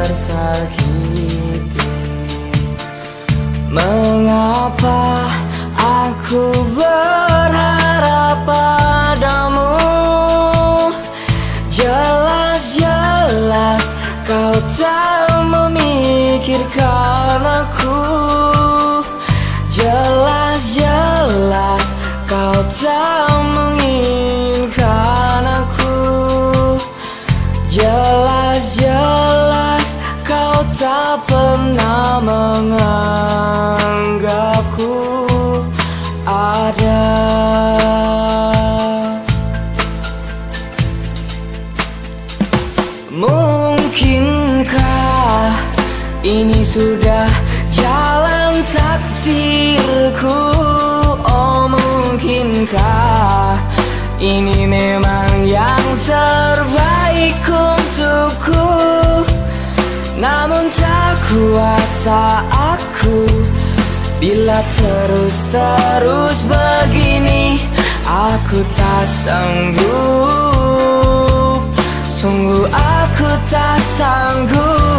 tersakiti. Mengapa aku berharap padamu? Jelas-jelas kau tak memikirkan aku. Jelas-jelas kau tak menginginkan aku. Jelas-jelas kau tak pernah menganggapku ada. Mungkinkah ini sudah jalan takdirku? Oh mungkinkah ini memang yang terbaik untukku? Namun tak kuasa aku bila terus begini. Aku tak sanggup, sungguh aku tak sanggup.